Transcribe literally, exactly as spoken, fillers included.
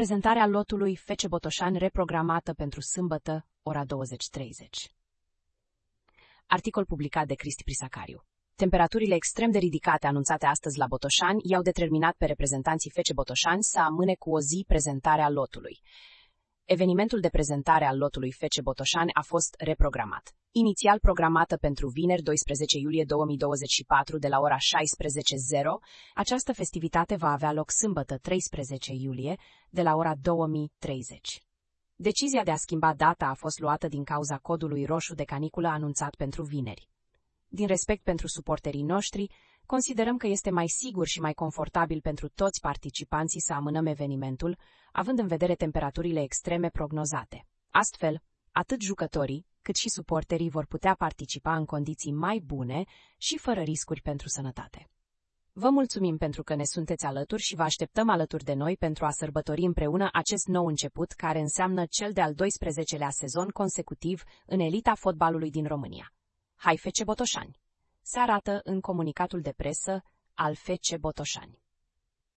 Prezentarea lotului F C Botoșani reprogramată pentru sâmbătă, ora douăzeci și treizeci. Articol publicat de Cristi Prisacariu. Temperaturile extrem de ridicate anunțate astăzi la Botoșani i-au determinat pe reprezentanții F C Botoșani să amâne cu o zi prezentarea lotului. Evenimentul de prezentare al lotului F C Botoșani a fost reprogramat. Inițial programată pentru vineri doisprezece iulie două mii douăzeci și patru de la ora șaisprezece, această festivitate va avea loc sâmbătă treisprezece iulie de la ora două mii treizeci. Decizia de a schimba data a fost luată din cauza codului roșu de caniculă anunțat pentru vineri. Din respect pentru suporterii noștri, considerăm că este mai sigur și mai confortabil pentru toți participanții să amânăm evenimentul, având în vedere temperaturile extreme prognozate. Astfel, atât jucătorii, cât și suporterii vor putea participa în condiții mai bune și fără riscuri pentru sănătate. Vă mulțumim pentru că ne sunteți alături și vă așteptăm alături de noi pentru a sărbători împreună acest nou început care înseamnă cel de-al doisprezecelea sezon consecutiv în elita fotbalului din România. Hai F C Botoșani! Se arată în comunicatul de presă al F C Botoșani.